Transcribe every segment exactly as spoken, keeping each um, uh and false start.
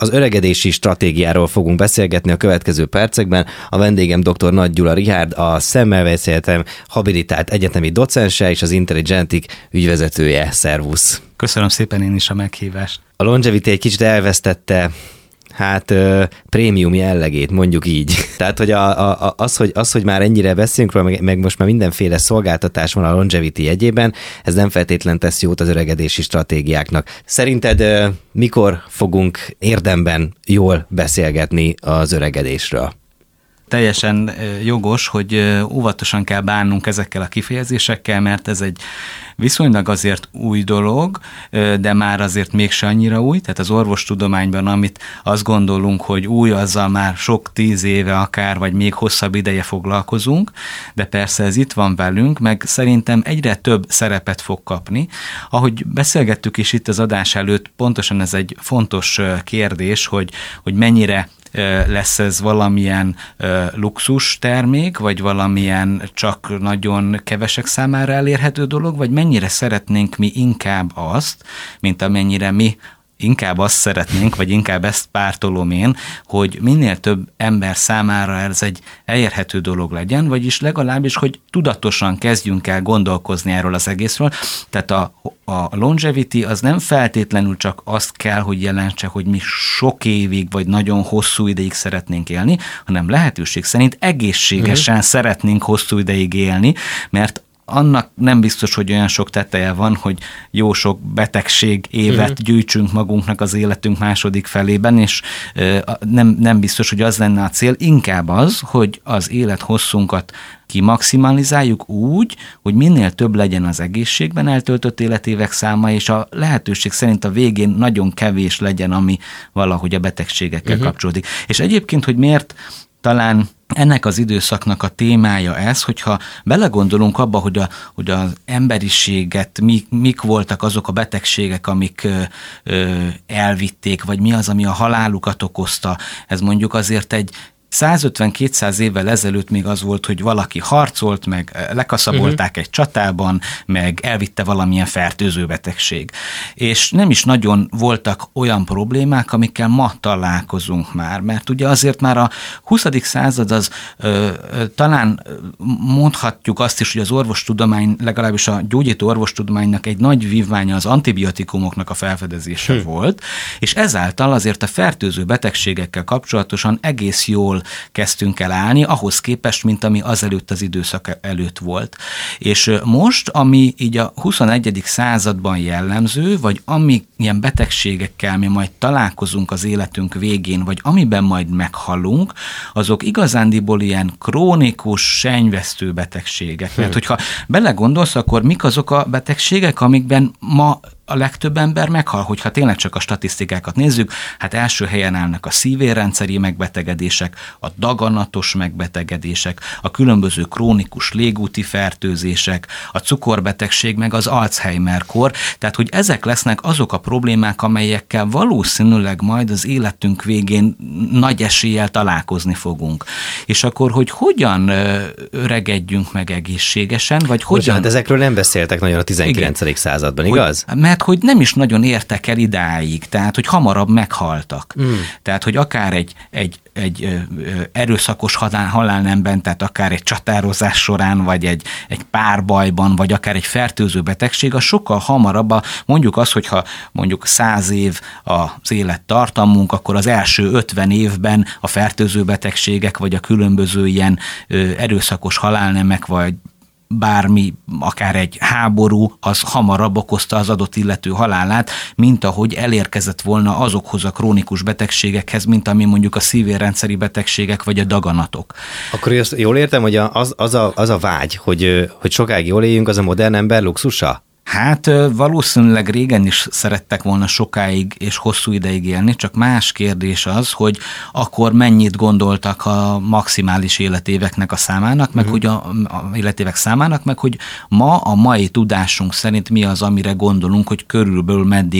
Az öregedési stratégiáról fogunk beszélgetni a következő percekben. A vendégem dr. Nagy Gyula Richárd, a Semmelweis Egyetem habilitált egyetemi docense és az Intelligentic ügyvezetője. Szervusz! Köszönöm szépen én is a meghívást. A Longevity egy kicsit elvesztette hát ö, prémium jellegét, mondjuk így. Tehát, hogy a, a, az, hogy, az, hogy már ennyire beszélünk róla, meg, meg most már mindenféle szolgáltatás van a Longevity jegyében, ez nem feltétlen tesz jót az öregedési stratégiáknak. Szerinted ö, mikor fogunk érdemben jól beszélgetni az öregedésről? Teljesen jogos, hogy óvatosan kell bánnunk ezekkel a kifejezésekkel, mert ez egy viszonylag azért új dolog, de már azért mégse annyira új, tehát az orvostudományban, amit azt gondolunk, hogy új, azzal már sok tíz éve akár, vagy még hosszabb ideje foglalkozunk, de persze ez itt van velünk, meg szerintem egyre több szerepet fog kapni. Ahogy beszélgettük is itt az adás előtt, pontosan ez egy fontos kérdés, hogy, hogy mennyire lesz ez valamilyen luxus termék, vagy valamilyen csak nagyon kevesek számára elérhető dolog, vagy mennyire szeretnénk mi inkább azt, mint amennyire mi inkább azt szeretnénk, vagy inkább ezt pártolom én, hogy minél több ember számára ez egy elérhető dolog legyen, vagyis legalábbis, hogy tudatosan kezdjünk el gondolkozni erről az egészről. Tehát a, a longevity az nem feltétlenül csak azt kell, hogy jelentse, hogy mi sok évig, vagy nagyon hosszú ideig szeretnénk élni, hanem lehetőség szerint egészségesen uh-huh. szeretnénk hosszú ideig élni, mert annak nem biztos, hogy olyan sok teteje van, hogy jó sok betegség évet uh-huh. gyűjtsünk magunknak az életünk második felében, és nem, nem biztos, hogy az lenne a cél, inkább az, hogy az élethosszunkat kimaximalizáljuk úgy, hogy minél több legyen az egészségben eltöltött életévek száma, és a lehetőség szerint a végén nagyon kevés legyen, ami valahogy a betegségekkel uh-huh. kapcsolódik. És egyébként, hogy miért talán ennek az időszaknak a témája ez, hogyha belegondolunk abba, hogy, a, hogy az emberiséget, mi, mik voltak azok a betegségek, amik ö, ö, elvitték, vagy mi az, ami a halálukat okozta, ez mondjuk azért egy százötven-kétszáz évvel ezelőtt még az volt, hogy valaki harcolt, meg lekaszabolták uh-huh. egy csatában, meg elvitte valamilyen fertőző betegség. És nem is nagyon voltak olyan problémák, amikkel ma találkozunk már, mert ugye azért már a huszadik század az ö, ö, talán mondhatjuk azt is, hogy az orvostudomány, legalábbis a gyógyító orvostudománynak egy nagy vívmánya az antibiotikumoknak a felfedezése hmm. volt, és ezáltal azért a fertőző betegségekkel kapcsolatosan egész jól kezdtünk el állni, ahhoz képest, mint ami azelőtt az időszak előtt volt. És most, ami így a huszonegyedik században jellemző, vagy ami ilyen betegségekkel mi majd találkozunk az életünk végén, vagy amiben majd meghalunk, azok igazándiból ilyen krónikus, sennyvesztő betegségek. Mert hogyha belegondolsz, akkor mik azok a betegségek, amikben ma a legtöbb ember meghal, hogyha tényleg csak a statisztikákat nézzük, hát első helyen állnak a szívérrendszeri megbetegedések, a daganatos megbetegedések, a különböző krónikus légúti fertőzések, a cukorbetegség, meg az Alzheimer-kor, tehát hogy ezek lesznek azok a problémák, amelyekkel valószínűleg majd az életünk végén nagy eséllyel találkozni fogunk. És akkor, hogy hogyan öregedjünk meg egészségesen, vagy hogyan... Hát ezekről nem beszéltek nagyon a tizenkilencedik Igen. században, igaz? Hogy, mert hogy nem is nagyon értek el idáig, tehát hogy hamarabb meghaltak. Mm. Tehát, hogy akár egy, egy, egy erőszakos halálnemben, tehát akár egy csatározás során, vagy egy, egy párbajban, vagy akár egy fertőző betegség, az sokkal hamarabb, a, mondjuk az, hogyha mondjuk száz év az élettartamunk, akkor az első ötven évben a fertőző betegségek, vagy a különböző ilyen erőszakos halálnemek, vagy bármi, akár egy háború, az hamarabb okozta az adott illető halálát, mint ahogy elérkezett volna azokhoz a krónikus betegségekhez, mint ami mondjuk a szívérrendszeri betegségek, vagy a daganatok. Akkor azt jól értem, hogy az, az, a, az a vágy, hogy, hogy sokáig jól éljünk, az a modern ember luxusa? Hát valószínűleg régen is szerettek volna sokáig és hosszú ideig élni, csak más kérdés az, hogy akkor mennyit gondoltak a maximális életéveknek a számának, meg uh-huh. hogy a, a életévek számának, meg hogy ma a mai tudásunk szerint mi az, amire gondolunk, hogy körülbelül meddig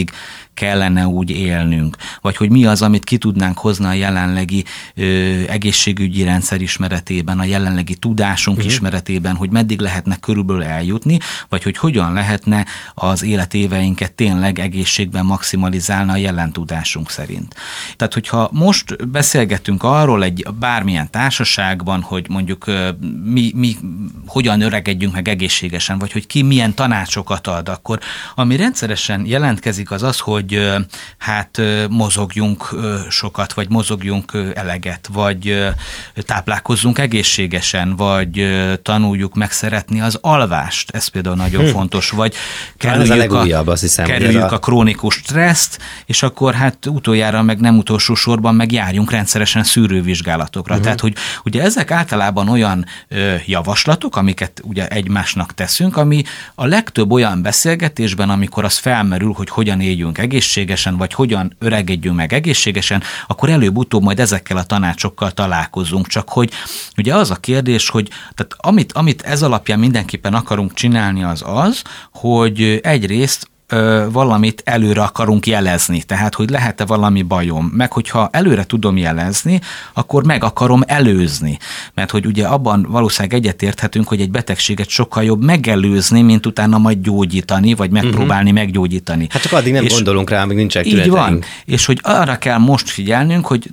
kellene úgy élnünk, vagy hogy mi az, amit ki tudnánk hozni a jelenlegi ö, egészségügyi rendszer ismeretében, a jelenlegi tudásunk uh-huh. ismeretében, hogy meddig lehetne körülbelül eljutni, vagy hogy hogyan lehetne az életéveinket tényleg egészségben maximalizálni a jelen tudásunk szerint. Tehát, hogyha most beszélgetünk arról egy bármilyen társaságban, hogy mondjuk mi, mi hogyan öregedjünk meg egészségesen, vagy hogy ki milyen tanácsokat ad, akkor ami rendszeresen jelentkezik az az, hogy hát mozogjunk sokat, vagy mozogjunk eleget, vagy táplálkozzunk egészségesen, vagy tanuljuk meg szeretni az alvást, ez például nagyon hm. fontos, vagy kerüljük, a, a, azt hiszem, kerüljük a... a krónikus stresszt, és akkor hát utoljára meg nem utolsó sorban meg járjunk rendszeresen szűrővizsgálatokra. Uh-huh. Tehát, hogy ugye ezek általában olyan ö, javaslatok, amiket ugye egymásnak teszünk, ami a legtöbb olyan beszélgetésben, amikor az felmerül, hogy hogyan éljünk egészségesen, vagy hogyan öregedjünk meg egészségesen, akkor előbb-utóbb majd ezekkel a tanácsokkal találkozunk. Csak hogy ugye az a kérdés, hogy tehát amit, amit ez alapján mindenképpen akarunk csinálni, az az, hogy egyrészt valamit előre akarunk jelezni, tehát hogy lehet-e valami bajom, meg hogyha előre tudom jelezni, akkor meg akarom előzni, mert hogy ugye abban valószínűleg egyetérthetünk, hogy egy betegséget sokkal jobb megelőzni, mint utána majd gyógyítani, vagy megpróbálni uh-huh. meggyógyítani. Hát csak addig nem és gondolunk rá, amíg nincsenek tüneteink. Így van, és hogy arra kell most figyelnünk, hogy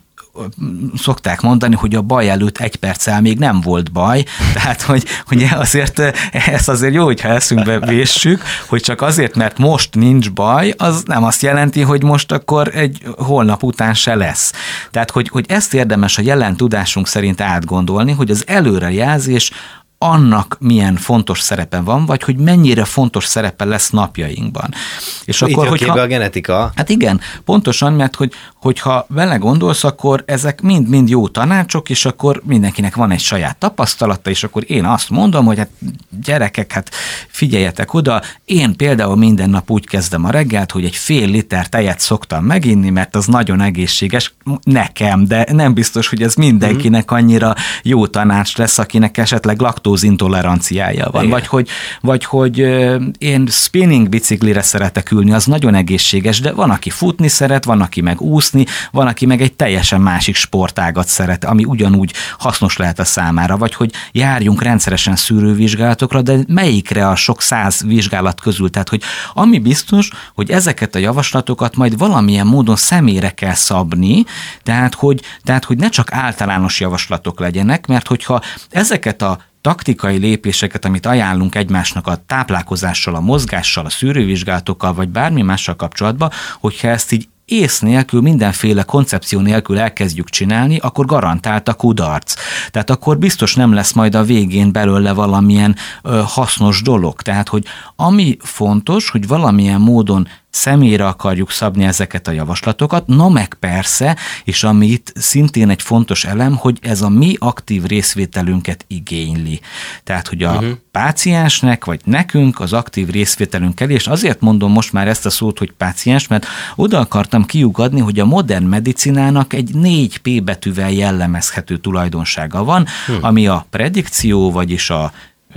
szokták mondani, hogy a baj előtt egy perccel még nem volt baj, tehát hogy, hogy azért ez azért jó, hogyha eszünkbe véssük, hogy csak azért, mert most nincs baj, az nem azt jelenti, hogy most akkor egy holnap után se lesz. Tehát, hogy, hogy ezt érdemes a jelen tudásunk szerint átgondolni, hogy az előrejelzés annak milyen fontos szerepe van, vagy hogy mennyire fontos szerepe lesz napjainkban. És itt akkor, hogyha a genetika. Hát igen, pontosan, mert hogy, hogyha vele gondolsz, akkor ezek mind-mind jó tanácsok, és akkor mindenkinek van egy saját tapasztalata, és akkor én azt mondom, hogy hát gyerekek, hát figyeljetek oda, én például minden nap úgy kezdem a reggelt, hogy egy fél liter tejet szoktam meginni, mert az nagyon egészséges nekem, de nem biztos, hogy ez mindenkinek annyira jó tanács lesz, akinek esetleg laktózintoleranciája van, vagy hogy, vagy hogy én spinning biciklire szeretek ülni, az nagyon egészséges, de van, aki futni szeret, van, aki meg úszni, van, aki meg egy teljesen másik sportágat szeret, ami ugyanúgy hasznos lehet a számára, vagy hogy járjunk rendszeresen szűrővizsgálatokra, de melyikre a sok száz vizsgálat közül, tehát hogy ami biztos, hogy ezeket a javaslatokat majd valamilyen módon személyre kell szabni, tehát hogy, tehát hogy ne csak általános javaslatok legyenek, mert hogyha ezeket a taktikai lépéseket, amit ajánlunk egymásnak a táplálkozással, a mozgással, a szűrővizsgálatokkal, vagy bármi mással kapcsolatban, hogyha ezt így ész nélkül, mindenféle koncepció nélkül elkezdjük csinálni, akkor garantált a kudarc. Tehát akkor biztos nem lesz majd a végén belőle valamilyen ö, hasznos dolog. Tehát, hogy ami fontos, hogy valamilyen módon személyre akarjuk szabni ezeket a javaslatokat, na meg persze, és ami itt szintén egy fontos elem, hogy ez a mi aktív részvételünket igényli. Tehát, hogy a uh-huh. páciensnek, vagy nekünk az aktív részvételünk kell, és azért mondom most már ezt a szót, hogy páciens, mert oda akartam kiugadni, hogy a modern medicinának egy négy P betűvel jellemezhető tulajdonsága van, uh-huh. ami a predikció, vagyis a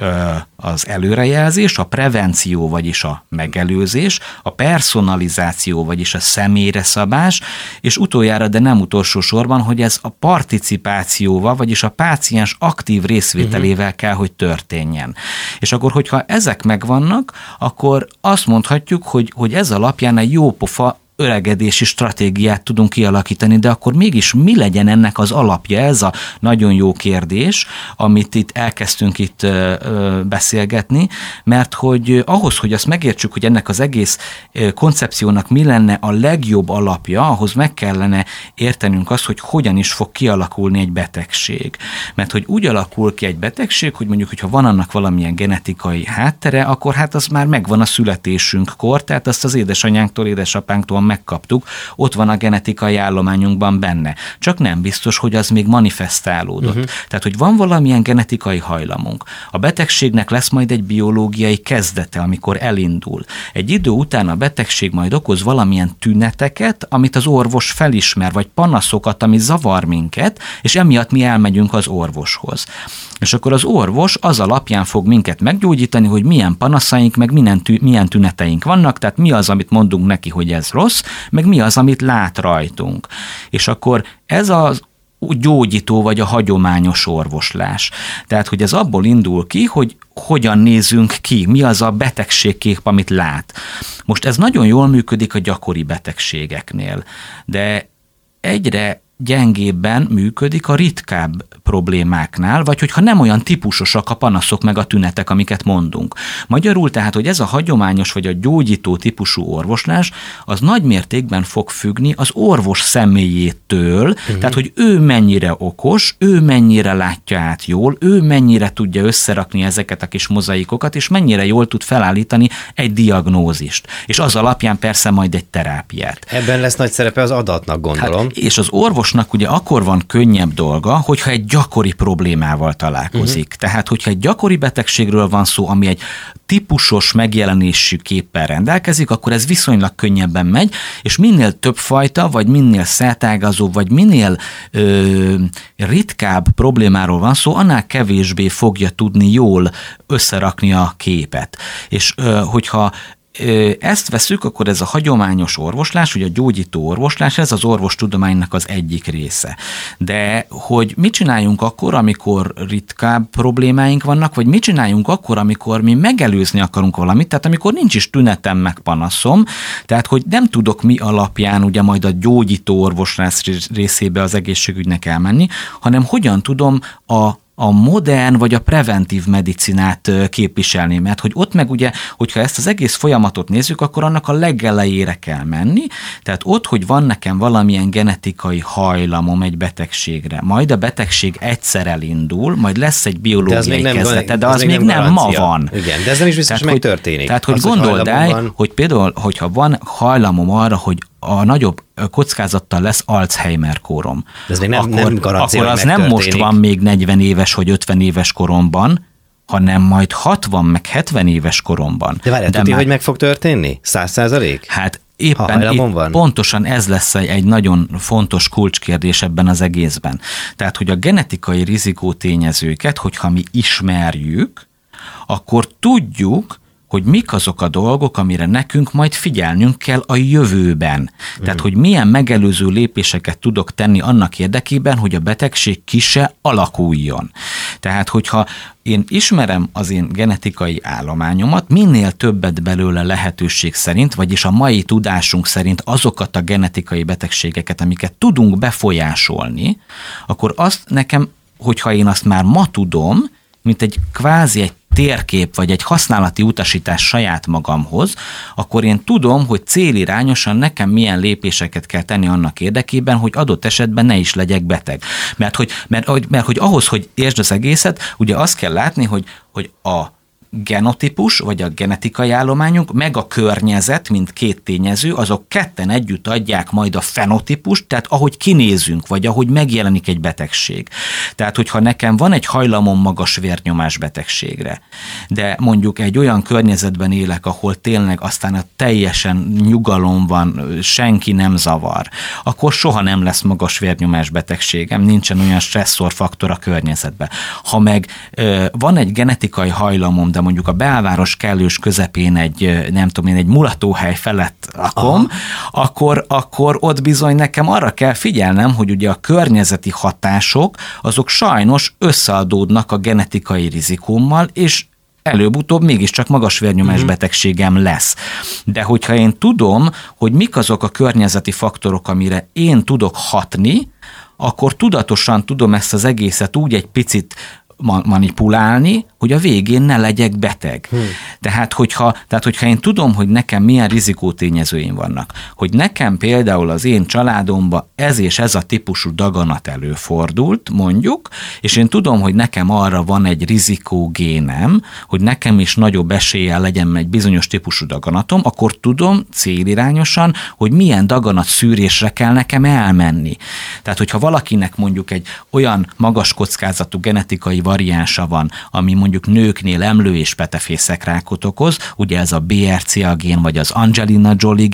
az előrejelzés, a prevenció, vagyis a megelőzés, a personalizáció, vagyis a személyre szabás, és utoljára, de nem utolsó sorban, hogy ez a participációval, vagyis a páciens aktív részvételével uh-huh. kell, hogy történjen. És akkor, hogyha ezek megvannak, akkor azt mondhatjuk, hogy, hogy ez alapján egy jópofa öregedési stratégiát tudunk kialakítani, de akkor mégis mi legyen ennek az alapja? Ez a nagyon jó kérdés, amit itt elkezdtünk itt ö, ö, beszélgetni, mert hogy ahhoz, hogy azt megértsük, hogy ennek az egész koncepciónak mi lenne a legjobb alapja, ahhoz meg kellene értenünk azt, hogy hogyan is fog kialakulni egy betegség. Mert hogy úgy alakul ki egy betegség, hogy mondjuk, hogyha van annak valamilyen genetikai háttere, akkor hát az már megvan a születésünkkor, tehát azt az édesanyánktól, édesapánktól megkaptuk, ott van a genetikai állományunkban benne. Csak nem biztos, hogy az még manifestálódott. Uh-huh. Tehát, hogy van valamilyen genetikai hajlamunk. A betegségnek lesz majd egy biológiai kezdete, amikor elindul. Egy idő után a betegség majd okoz valamilyen tüneteket, amit az orvos felismer, vagy panaszokat, ami zavar minket, és emiatt mi elmegyünk az orvoshoz. És akkor az orvos az alapján fog minket meggyógyítani, hogy milyen panaszaink, meg milyen, tű, milyen tüneteink vannak, tehát mi az, amit mondunk neki, hogy ez rossz, meg mi az, amit lát rajtunk. És akkor ez az gyógyító vagy a hagyományos orvoslás. Tehát, hogy ez abból indul ki, hogy hogyan nézünk ki, mi az a betegségkép, amit lát. Most ez nagyon jól működik a gyakori betegségeknél, de egyre gyengébben működik a ritkább problémáknál, vagy hogyha nem olyan típusosak a panaszok meg a tünetek, amiket mondunk. Magyarul tehát, hogy ez a hagyományos vagy a gyógyító típusú orvoslás, az nagy mértékben fog függni az orvos személyétől, uh-huh. tehát, hogy ő mennyire okos, ő mennyire látja át jól, ő mennyire tudja összerakni ezeket a kis mozaikokat, és mennyire jól tud felállítani egy diagnózist. És az alapján persze majd egy terápiát. Ebben lesz nagy szerepe az adatnak, gondolom. Hát, és az orvos ugye akkor van könnyebb dolga, hogyha egy gyakori problémával találkozik. Uh-huh. Tehát, hogyha egy gyakori betegségről van szó, ami egy típusos megjelenésű képpel rendelkezik, akkor ez viszonylag könnyebben megy, és minél több fajta, vagy minél szertágazóbb, vagy minél ö, ritkább problémáról van szó, annál kevésbé fogja tudni jól összerakni a képet. És ö, hogyha ezt veszük, akkor ez a hagyományos orvoslás, ugye a gyógyító orvoslás, ez az orvostudománynak az egyik része. De hogy mit csináljunk akkor, amikor ritkább problémáink vannak, vagy mit csináljunk akkor, amikor mi megelőzni akarunk valamit, tehát amikor nincs is tünetem meg panaszom, tehát hogy nem tudok mi alapján ugye majd a gyógyító orvoslás részébe az egészségügynek elmenni, hanem hogyan tudom a a modern vagy a preventív medicinát képviselni, mert hogy ott meg ugye, hogyha ezt az egész folyamatot nézzük, akkor annak a legelejére kell menni, tehát ott, hogy van nekem valamilyen genetikai hajlamom egy betegségre, majd a betegség egyszer elindul, majd lesz egy biológiai kezdete, de az, az még nem, nem ma van. Igen, de ez nem is biztos, hogy megtörténik. Tehát, hogy az, gondold el, van... hogy például, hogyha van hajlamom arra, hogy a nagyobb kockázattal lesz Alzheimer-kórom. Ez még nem, akkor, nem garancia, akkor az nem most van még negyven éves, vagy ötven éves koromban, hanem majd hatvan meg hetven éves koromban. De várjál, tudja, már... hogy meg fog történni? Száz százalék? Hát éppen itt pontosan ez lesz egy nagyon fontos kulcskérdés ebben az egészben. Tehát, hogy a genetikai rizikótényezőket, hogyha mi ismerjük, akkor tudjuk, hogy mik azok a dolgok, amire nekünk majd figyelnünk kell a jövőben. Tehát, hogy milyen megelőző lépéseket tudok tenni annak érdekében, hogy a betegség ki se alakuljon. Tehát, hogyha én ismerem az én genetikai állományomat, minél többet belőle lehetőség szerint, vagyis a mai tudásunk szerint azokat a genetikai betegségeket, amiket tudunk befolyásolni, akkor azt nekem, hogyha én azt már ma tudom, mint egy kvázi egy térkép, vagy egy használati utasítás saját magamhoz, akkor én tudom, hogy célirányosan nekem milyen lépéseket kell tenni annak érdekében, hogy adott esetben ne is legyek beteg. Mert hogy, mert, mert, mert, hogy ahhoz, hogy értsd az egészet, ugye azt kell látni, hogy, hogy a genotípus, vagy a genetikai állományunk, meg a környezet, mint két tényező, azok ketten együtt adják majd a fenotípust, tehát ahogy kinézünk, vagy ahogy megjelenik egy betegség. Tehát, hogyha nekem van egy hajlamom magas vérnyomás betegségre, de mondjuk egy olyan környezetben élek, ahol tényleg aztán a teljesen nyugalom van, senki nem zavar, akkor soha nem lesz magas vérnyomás betegségem, nincsen olyan stresszorfaktor a környezetben. Ha meg ö, van egy genetikai hajlamom, de mondjuk a belváros kellős közepén egy, nem tudom én, egy mulatóhely felett lakom, akkor, akkor ott bizony nekem arra kell figyelnem, hogy ugye a környezeti hatások, azok sajnos összeadódnak a genetikai rizikómmal, és előbb-utóbb mégiscsak magas vérnyomás uh-huh. betegségem lesz. De hogyha én tudom, hogy mik azok a környezeti faktorok, amire én tudok hatni, akkor tudatosan tudom ezt az egészet úgy egy picit manipulálni, hogy a végén ne legyek beteg. Hmm. Tehát, hogyha, tehát, hogyha én tudom, hogy nekem milyen rizikótényezőim vannak, hogy nekem például az én családomban ez és ez a típusú daganat előfordult, mondjuk, és én tudom, hogy nekem arra van egy rizikógénem, hogy nekem is nagyobb eséllyel legyen egy bizonyos típusú daganatom, akkor tudom célirányosan, hogy milyen daganat szűrésre kell nekem elmenni. Tehát, hogyha valakinek mondjuk egy olyan magas kockázatú genetikai variánsa van, ami mondjuk nőknél emlő és petefészekrákot okoz, ugye ez a bé er cé á gén, vagy az Angelina Jolie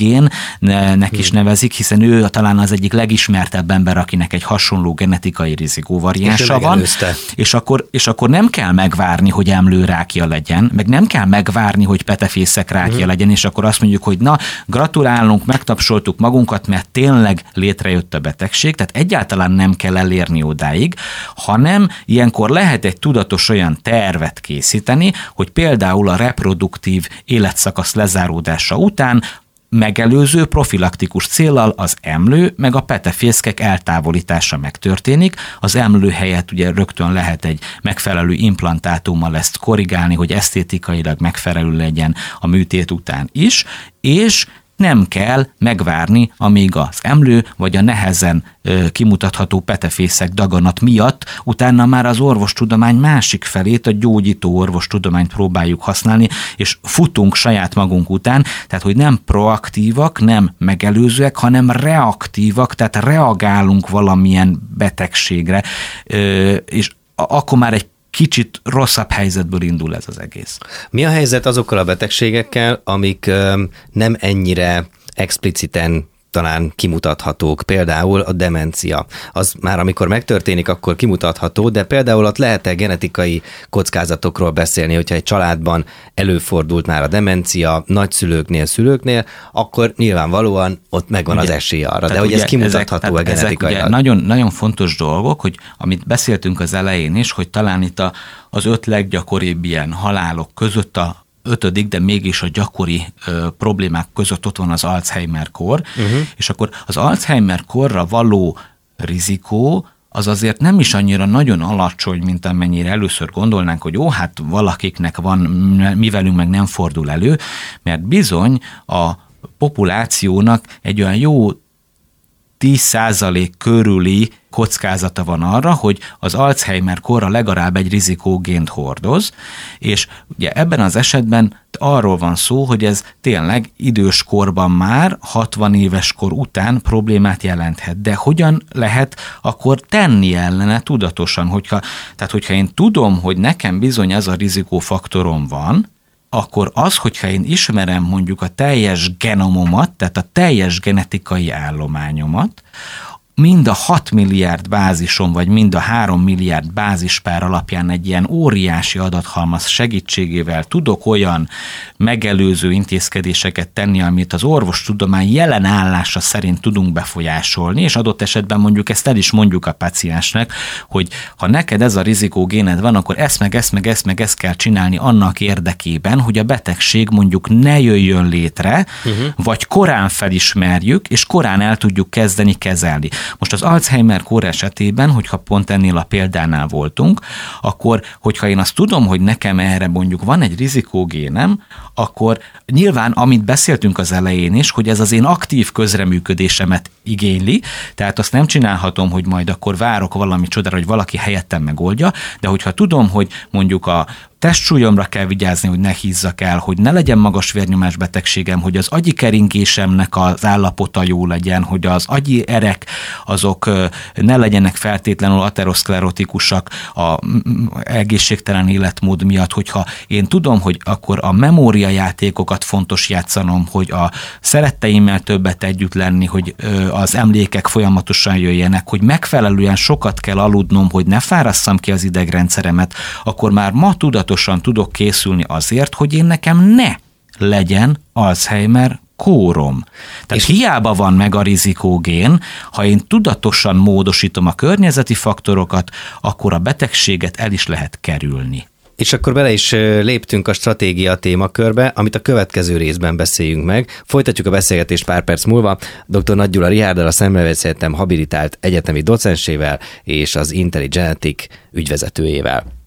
génnek is nevezik, hiszen ő talán az egyik legismertebb ember, akinek egy hasonló genetikai rizikóvariánsa van, és akkor, és akkor nem kell megvárni, hogy emlőrákja legyen, meg nem kell megvárni, hogy petefészek rákja uh-huh. legyen, és akkor azt mondjuk, hogy na, gratulálunk, megtapsoltuk magunkat, mert tényleg létrejött a betegség, tehát egyáltalán nem kell elérni odáig, hanem ilyenkor lehet egy tudatos olyan tervet készíteni, hogy például a reproduktív életszakasz lezáródása után megelőző profilaktikus céllal az emlő meg a petefészkek eltávolítása megtörténik. Az emlő helyett ugye rögtön lehet egy megfelelő implantátummal ezt korrigálni, hogy esztétikailag megfelelő legyen a műtét után is, és nem kell megvárni, amíg az emlő vagy a nehezen ö, kimutatható petefészek daganat miatt utána már az orvostudomány másik felét, a gyógyító orvostudományt próbáljuk használni, és futunk saját magunk után, tehát hogy nem proaktívak, nem megelőzőek, hanem reaktívak, tehát reagálunk valamilyen betegségre, ö, és akkor már egy kicsit rosszabb helyzetből indul ez az egész. Mi a helyzet azokkal a betegségekkel, amik nem ennyire expliciten talán kimutathatók, például a demencia. Az már amikor megtörténik, akkor kimutatható, de például ott lehet-e genetikai kockázatokról beszélni, hogyha egy családban előfordult már a demencia nagyszülőknél, szülőknél, akkor nyilvánvalóan ott megvan ugye, az esély arra. De hogy ez kimutatható a genetikailag. Ezek nagyon, nagyon fontos dolgok, hogy amit beszéltünk az elején is, hogy talán itt a, az öt leggyakoribb ilyen halálok között a ötödik, de mégis a gyakori ö, problémák között ott van az Alzheimer-kór, uh-huh. és akkor az Alzheimer-kórra való rizikó az azért nem is annyira nagyon alacsony, mint amennyire először gondolnánk, hogy ó, hát valakiknek van, mi velünk meg nem fordul elő, mert bizony a populációnak egy olyan jó tíz százalék körüli kockázata van arra, hogy az Alzheimer-kórra legalább egy rizikógént hordoz, és ugye ebben az esetben arról van szó, hogy ez tényleg idős korban már, hatvan éves kor után problémát jelenthet. De hogyan lehet akkor tenni ellene tudatosan? Hogyha, tehát hogyha én tudom, hogy nekem bizony ez a rizikófaktorom van, akkor az, hogyha én ismerem mondjuk a teljes genomomat, tehát a teljes genetikai állományomat, mind a hat milliárd bázisom, vagy mind a három milliárd bázispár alapján egy ilyen óriási adathalmaz segítségével tudok olyan megelőző intézkedéseket tenni, amit az orvostudomány jelen állása szerint tudunk befolyásolni, és adott esetben mondjuk ezt el is mondjuk a paciensnek, hogy ha neked ez a rizikógéned van, akkor ezt meg ezt meg ezt meg ezt kell csinálni annak érdekében, hogy a betegség mondjuk ne jöjjön létre, uh-huh. vagy korán felismerjük, és korán el tudjuk kezdeni kezelni. Most az Alzheimer-kór esetében, hogyha pont ennél a példánál voltunk, akkor, hogyha én azt tudom, hogy nekem erre mondjuk van egy rizikógénem, akkor nyilván, amit beszéltünk az elején is, hogy ez az én aktív közreműködésemet igényli, tehát azt nem csinálhatom, hogy majd akkor várok valami csodára, hogy valaki helyettem megoldja, de hogyha tudom, hogy mondjuk a testsúlyomra kell vigyázni, hogy ne hízzak el, hogy ne legyen magas vérnyomás betegségem, hogy az agyi keringésemnek az állapota jó legyen, hogy az agyi erek azok ne legyenek feltétlenül ateroszklerotikusak a egészségtelen életmód miatt, hogyha én tudom, hogy akkor a memóriajátékokat fontos játszanom, hogy a szeretteimmel többet együtt lenni, hogy az emlékek folyamatosan jöjjenek, hogy megfelelően sokat kell aludnom, hogy ne fárasszam ki az idegrendszeremet, akkor már ma tudatosan tudok készülni azért, hogy én nekem ne legyen Alzheimer kórom. Tehát és hiába van meg a rizikógén, ha én tudatosan módosítom a környezeti faktorokat, akkor a betegséget el is lehet kerülni. És akkor bele is léptünk a stratégia témakörbe, amit a következő részben beszéljünk meg. Folytatjuk a beszélgetést pár perc múlva dr. Nagy Gyula Richárddal, a Szemmelweis Egyetem habilitált egyetemi docensével és az IntelliGenetic ügyvezetőjével.